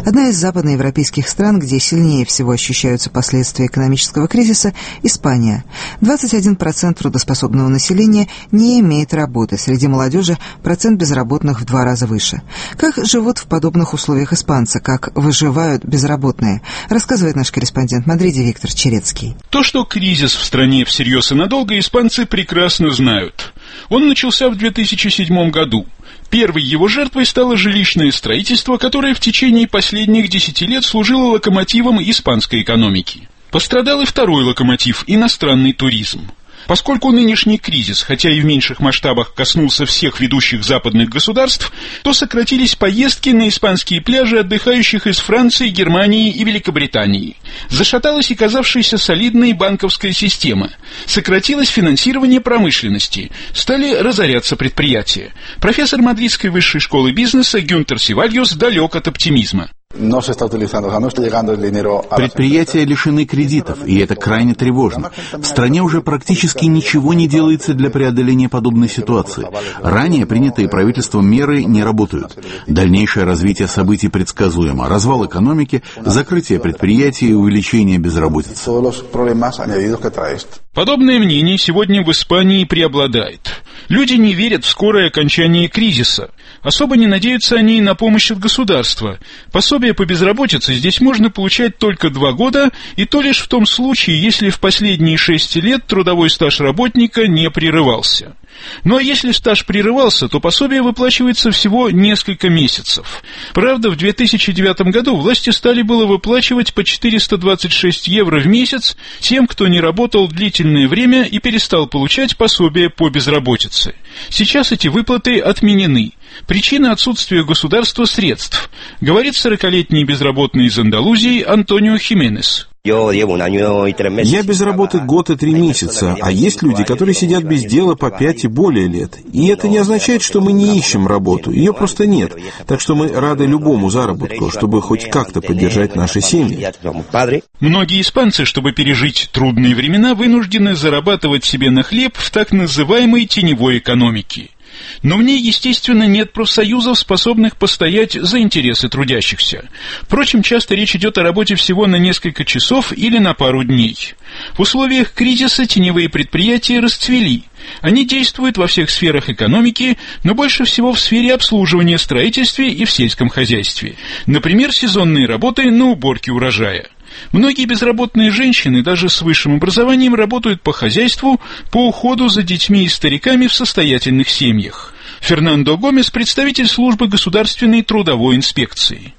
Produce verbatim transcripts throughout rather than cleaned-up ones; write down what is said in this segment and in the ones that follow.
Одна из западноевропейских стран, где сильнее всего ощущаются последствия экономического кризиса – Испания. двадцать один процент трудоспособного населения не имеет работы. Среди молодежи процент безработных в два раза выше. Как живут в подобных условиях испанцы? Как выживают безработные? Рассказывает наш корреспондент в Мадриде Виктор Черецкий. То, что кризис в стране всерьез и надолго, испанцы прекрасно знают. Он начался в две тысячи седьмом году. Первой его жертвой стало жилищное строительство, которое в течение последних десяти лет служило локомотивом испанской экономики. Пострадал и второй локомотив – иностранный туризм. Поскольку нынешний кризис, хотя и в меньших масштабах, коснулся всех ведущих западных государств, то сократились поездки на испанские пляжи отдыхающих из Франции, Германии и Великобритании. Зашаталась и казавшаяся солидной банковская система. Сократилось финансирование промышленности. Стали разоряться предприятия. Профессор Мадридской высшей школы бизнеса Гюнтер Севальос далек от оптимизма. Предприятия лишены кредитов, и это крайне тревожно. В стране уже практически ничего не делается для преодоления подобной ситуации. Ранее принятые правительством меры не работают. Дальнейшее развитие событий предсказуемо. Развал экономики, закрытие предприятий и увеличение безработицы. Подобное мнение сегодня в Испании преобладает. Люди не верят в скорое окончание кризиса. Особо не надеются они на помощь от государства. Пособие по безработице здесь можно получать только два года, и то лишь в том случае, если в последние шесть лет трудовой стаж работника не прерывался. Ну а если стаж прерывался, то пособие выплачивается всего несколько месяцев. Правда, в две тысячи девятом году власти стали было выплачивать по четыреста двадцать шесть евро в месяц тем, кто не работал длительное время и перестал получать пособие по безработице. Сейчас эти выплаты отменены. Причина отсутствия государства средств, говорит сорокалетний безработный из Андалузии Антонио Хименес. Я без работы год и три месяца, а есть люди, которые сидят без дела по пять и более лет. И это не означает, что мы не ищем работу, ее просто нет. Так что мы рады любому заработку, чтобы хоть как-то поддержать наши семьи. Многие испанцы, чтобы пережить трудные времена, вынуждены зарабатывать себе на хлеб в так называемой теневой экономике. Но в ней, естественно, нет профсоюзов, способных постоять за интересы трудящихся. Впрочем, часто речь идет о работе всего на несколько часов или на пару дней. В условиях кризиса теневые предприятия расцвели. Они действуют во всех сферах экономики, но больше всего в сфере обслуживания, строительстве и в сельском хозяйстве. Например, сезонные работы на уборке урожая. Многие безработные женщины, даже с высшим образованием, работают по хозяйству, по уходу за детьми и стариками в состоятельных семьях. Фернандо Гомес, представитель службы государственной трудовой инспекции.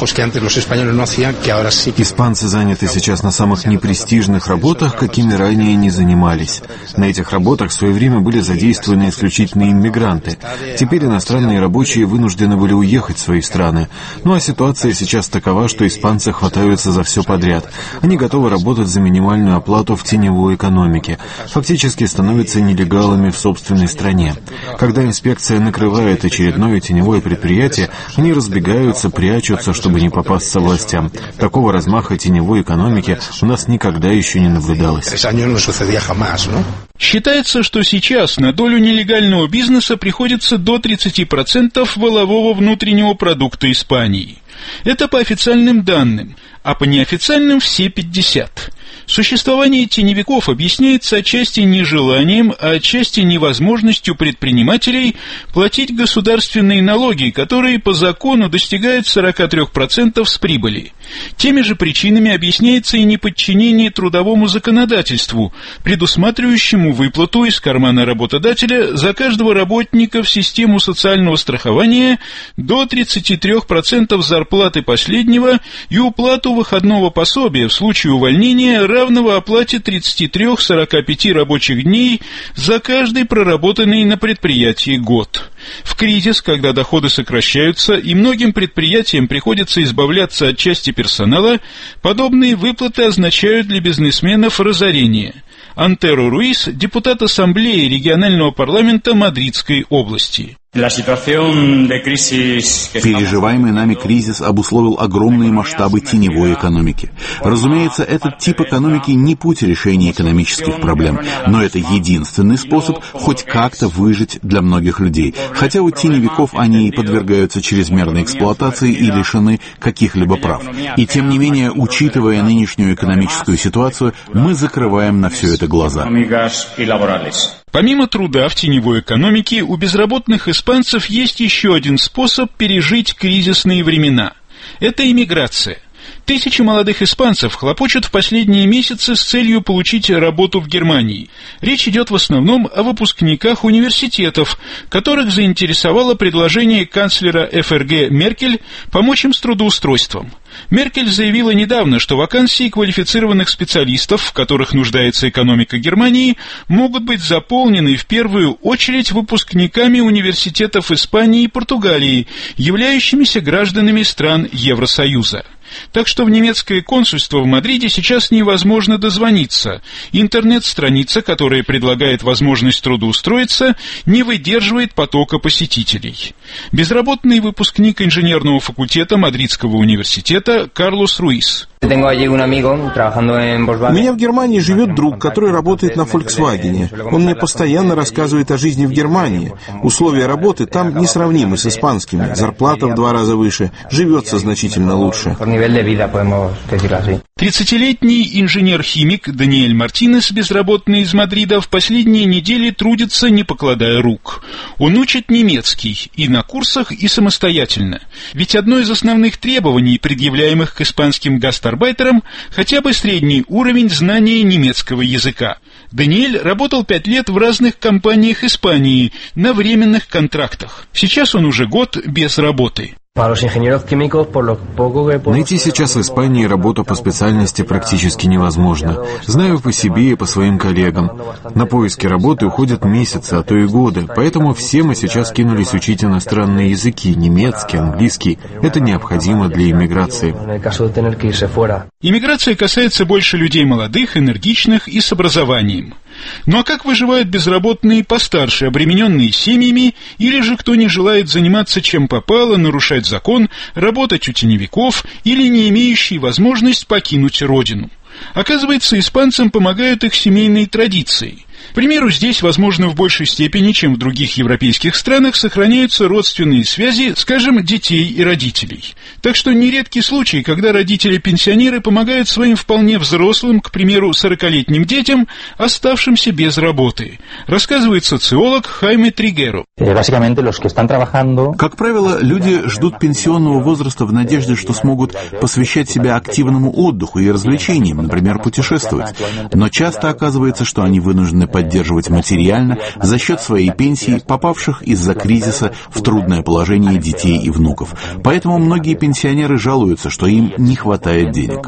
Испанцы заняты сейчас на самых непрестижных работах, какими ранее не занимались. На этих работах в свое время были задействованы исключительно иммигранты. Теперь иностранные рабочие вынуждены были уехать в свои страны. Ну а ситуация сейчас такова, что испанцы хватаются за все подряд. Они готовы работать за минимальную оплату в теневой экономике. Фактически становятся нелегалами в собственной стране. Когда инспекция накрывает очередное теневое предприятие, они разбегаются, прячутся, чтобы не попасться властям. Такого размаха теневой экономики у нас никогда еще не наблюдалось. Считается, что сейчас на долю нелегального бизнеса приходится до тридцати процентов валового внутреннего продукта Испании. Это по официальным данным, а по неофициальным все пятьдесят процентов. Существование теневиков объясняется отчасти нежеланием, а отчасти невозможностью предпринимателей платить государственные налоги, которые по закону достигают сорок три процента с прибыли. Теми же причинами объясняется и неподчинение трудовому законодательству, предусматривающему выплату из кармана работодателя за каждого работника в систему социального страхования до тридцати трёх процентов зарплаты последнего и уплату выходного пособия в случае увольнения, равного оплате тридцати трёх — сорока пяти рабочих дней за каждый проработанный на предприятии год. В кризис, когда доходы сокращаются и многим предприятиям приходится избавляться от части персонала, подобные выплаты означают для бизнесменов разорение. Антеро Руис, депутат Ассамблеи регионального парламента Мадридской области. Переживаемый нами кризис обусловил огромные масштабы теневой экономики. Разумеется, этот тип экономики не путь решения экономических проблем, но это единственный способ хоть как-то выжить для многих людей, хотя у теневиков они подвергаются чрезмерной эксплуатации и лишены каких-либо прав. И тем не менее, учитывая нынешнюю экономическую ситуацию, мы закрываем на все это глаза. Помимо труда в теневой экономике, у безработных испанцев есть еще один способ пережить кризисные времена. Это иммиграция. Тысячи молодых испанцев хлопочут в последние месяцы с целью получить работу в Германии. Речь идет в основном о выпускниках университетов, которых заинтересовало предложение канцлера эф эр гэ Меркель помочь им с трудоустройством. Меркель заявила недавно, что вакансии квалифицированных специалистов, в которых нуждается экономика Германии, могут быть заполнены в первую очередь выпускниками университетов Испании и Португалии, являющимися гражданами стран Евросоюза. Так что в немецкое консульство в Мадриде сейчас невозможно дозвониться. Интернет-страница, которая предлагает возможность трудоустроиться, не выдерживает потока посетителей. Безработный выпускник инженерного факультета Мадридского университета Карлос Руис. У меня в Германии живет друг, который работает на Volkswagen. Он мне постоянно рассказывает о жизни в Германии. Условия работы там несравнимы с испанскими. Зарплата в два раза выше, живется значительно лучше. тридцатилетний инженер-химик Даниэль Мартинес, безработный из Мадрида, в последние недели трудится, не покладая рук. Он учит немецкий и на курсах, и самостоятельно. Ведь одно из основных требований, предъявляемых к испанским гастарбайтерам, хотя бы средний уровень знания немецкого языка. Даниэль работал пять лет в разных компаниях Испании на временных контрактах. Сейчас он уже год без работы. Найти сейчас в Испании работу по специальности практически невозможно. Знаю по себе и по своим коллегам. На поиски работы уходят месяцы, а то и годы. Поэтому все мы сейчас кинулись учить иностранные языки, немецкий, английский. Это необходимо для иммиграции. Иммиграция касается больше людей молодых, энергичных и с образованием. Ну а как выживают безработные постарше, обремененные семьями, или же кто не желает заниматься чем попало, нарушать закон, работать у теневиков или не имеющий возможность покинуть родину? Оказывается, испанцам помогают их семейные традиции. К примеру, здесь, возможно, в большей степени, чем в других европейских странах, сохраняются родственные связи, скажем, детей и родителей. Так что нередки случаи, когда родители-пенсионеры помогают своим вполне взрослым, к примеру, сорокалетним детям, оставшимся без работы, рассказывает социолог Хайме Тригеро. Как правило, люди ждут пенсионного возраста в надежде, что смогут посвящать себя активному отдыху и развлечениям, например, путешествовать. Но часто оказывается, что они вынуждены поддерживать материально за счет своей пенсии попавших из-за кризиса в трудное положение детей и внуков. Поэтому многие пенсионеры жалуются, что им не хватает денег.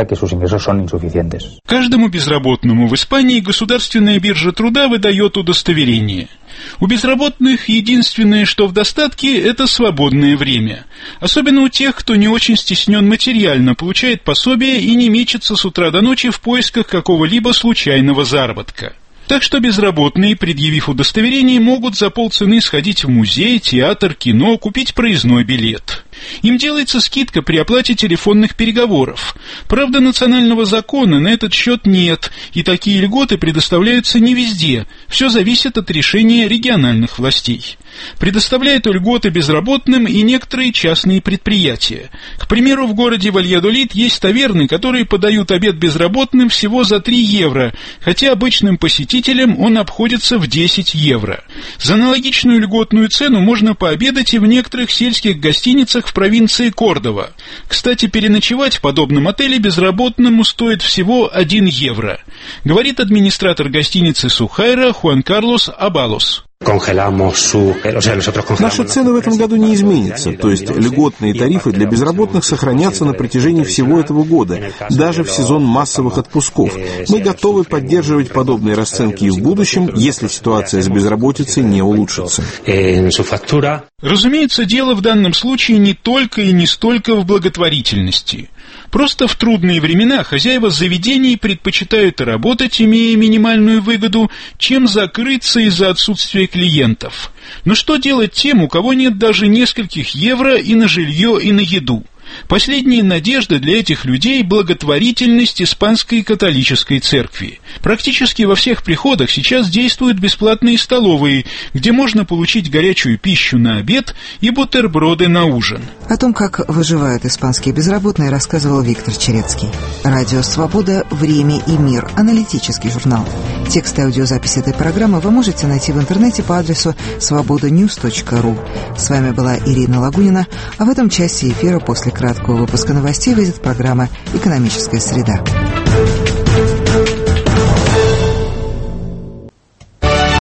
Каждому безработному в Испании государственная биржа труда выдает удостоверение. У безработных единственное, что в достатке, это свободное время. Особенно у тех, кто не очень стеснен материально, получает пособие и не мечется с утра до ночи в поисках какого-либо случайного заработка. Так что безработные, предъявив удостоверение, могут за полцены сходить в музей, театр, кино, купить проездной билет. Им делается скидка при оплате телефонных переговоров. Правда, национального закона на этот счет нет, и такие льготы предоставляются не везде. Все зависит от решения региональных властей. Предоставляют льготы безработным и некоторые частные предприятия. К примеру, в городе Вальядолид есть таверны, которые подают обед безработным всего за три евро, хотя обычным посетителям он обходится в десять евро. За аналогичную льготную цену можно пообедать и в некоторых сельских гостиницах в провинции Кордова. Кстати, переночевать в подобном отеле безработному стоит всего один евро, говорит администратор гостиницы Сухайра Хуан Карлос Абалос. Наши цены в этом году не изменятся, то есть льготные тарифы для безработных сохранятся на протяжении всего этого года, даже в сезон массовых отпусков. Мы готовы поддерживать подобные расценки и в будущем, если ситуация с безработицей не улучшится. Разумеется, дело в данном случае не только и не столько в благотворительности. Просто в трудные времена хозяева заведений предпочитают работать, имея минимальную выгоду, чем закрыться из-за отсутствия клиентов. Но что делать тем, у кого нет даже нескольких евро и на жилье, и на еду? Последняя надежда для этих людей – благотворительность Испанской католической церкви. Практически во всех приходах сейчас действуют бесплатные столовые, где можно получить горячую пищу на обед и бутерброды на ужин. О том, как выживают испанские безработные, рассказывал Виктор Черецкий. Радио «Свобода. Время и мир». Аналитический журнал. Текст и аудиозапись этой программы вы можете найти в интернете по адресу свобода ньюс точка ру. С вами была Ирина Лагунина, а в этом часе эфира после краткого выпуска новостей выйдет программа «Экономическая среда».